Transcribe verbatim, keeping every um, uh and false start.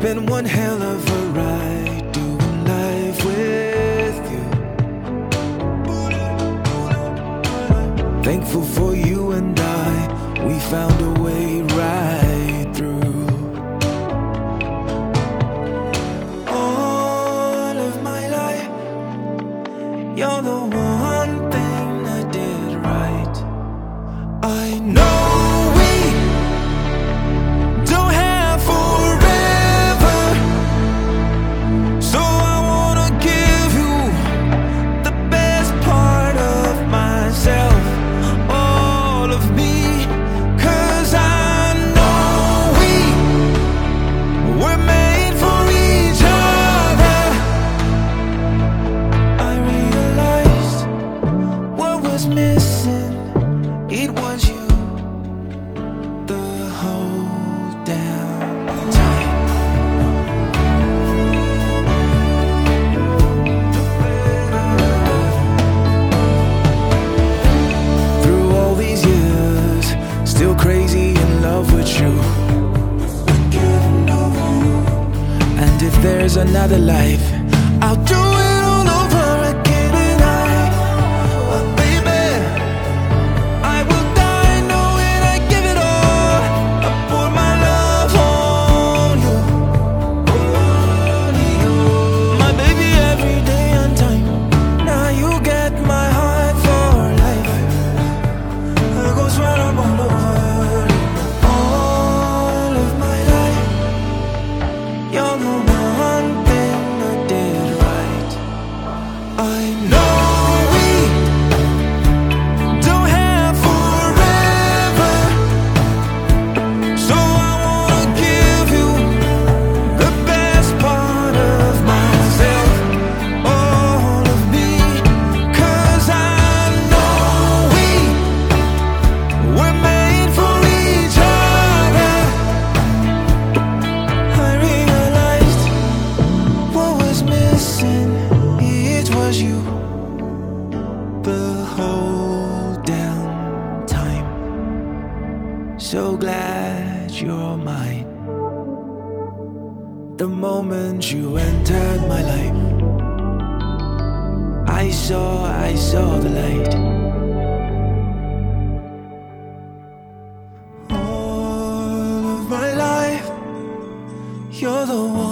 been one hell of a ride doing life with you. Thankful for you and I, we found a way right through. All of my life, you're the one thing I did right. I know missing, it was you the whole damn time. Through all these years, still crazy in love with you. And if there's another life, I'll do it all over again. You the whole damn time. So glad you're mine. The moment you entered my life, I saw, I saw the light. All of my life, you're the one.